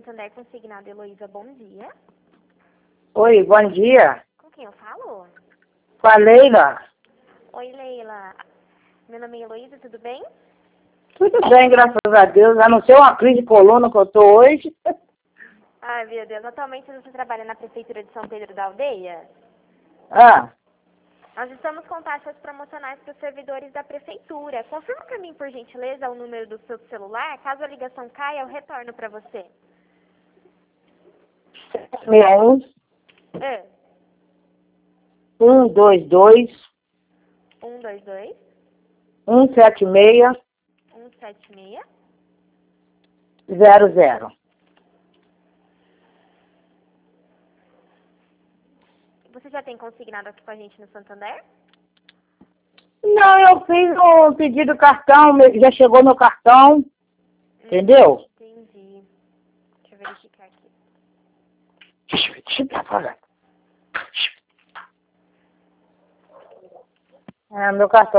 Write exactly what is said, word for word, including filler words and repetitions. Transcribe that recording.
Santander Consignado, Heloísa, bom dia. Oi, bom dia. Com quem eu falo? Com a Leila. Oi, Leila. Meu nome é Heloísa, tudo bem? Tudo bem, graças a Deus. A não ser uma crise de coluna que eu tô hoje. Ai, meu Deus. Atualmente você trabalha na Prefeitura de São Pedro da Aldeia? Ah, Nós estamos com taxas promocionais para os servidores da Prefeitura. Confirma para mim, por gentileza, o número do seu celular. Caso a ligação caia, eu retorno para você. sete seis um, É. um dois dois, um dois dois, um sete seis, um sete seis. zero zero. Você já tem consignado aqui com a gente no Santander? Não, eu fiz um pedido cartão, meu- já chegou meu cartão, entendeu? Entendi. Deixa eu verificar aqui. Deixa eu falar. É, meu cartão